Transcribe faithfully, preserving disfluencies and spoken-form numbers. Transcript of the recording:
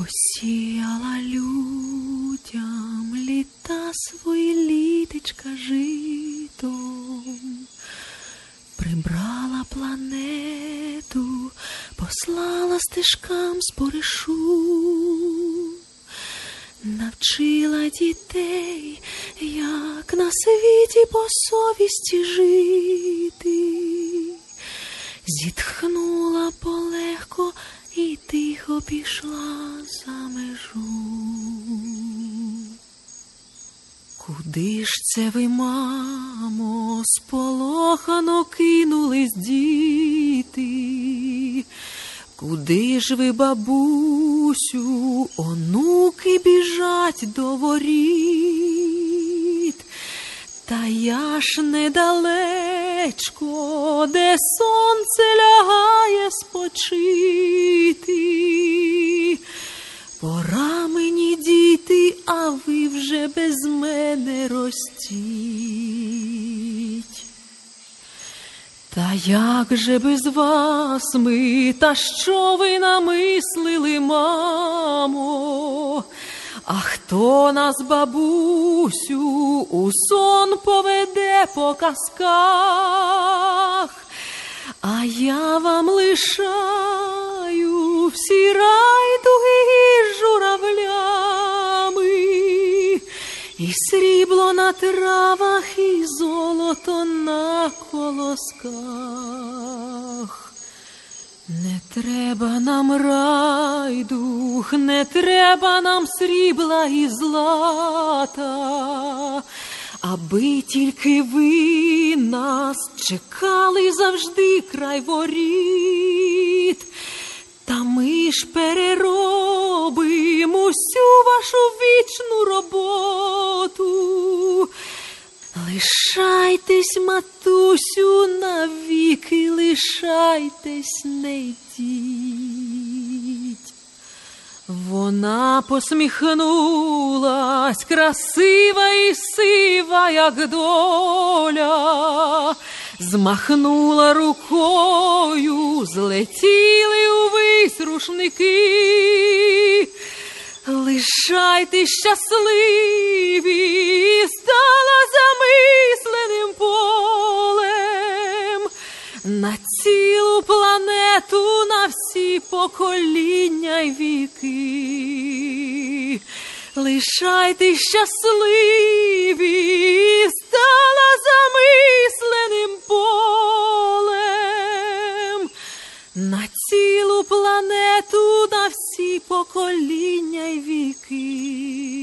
Посіяла людям літа свої літечка житом, прибрала планету, послала стежкам споришу, навчила дітей, як на світі по совісті жити, зітхнула полегко і тихо пішла за межу. Куди ж це ви, мамо, сполохано кинулись діти? Куди ж ви, бабусю, онуки біжать до воріт? Та я ж недалечко, де сонце лягає спочити. Пора мені, діти, а ви вже без мене ростіть. Та як же без вас ми, та що ви намислили, мамо? А хто нас, бабусю, у сон поведе по казках? А я вам лишаю всі райдуги із журавлями, і срібло на травах, і золото на колосках. Не треба нам райдуг, не треба нам срібла і злата, аби тільки ви нас чекали завжди край воріт. Та ми ж переробимо всю вашу вічну роботу. Лишайтесь, матусю, навіки, лишайтесь, не йдіть. Вона посміхнулась, красива і сива, як доля, змахнула рукою, злетіли увесь рушники. Лишайтесь щасливі, і стала замисленим полем на цілу планету, на всі покоління й віки. Лишайтесь щасливі, і стала замисленим полем на цілу планету, на всі покоління й віки.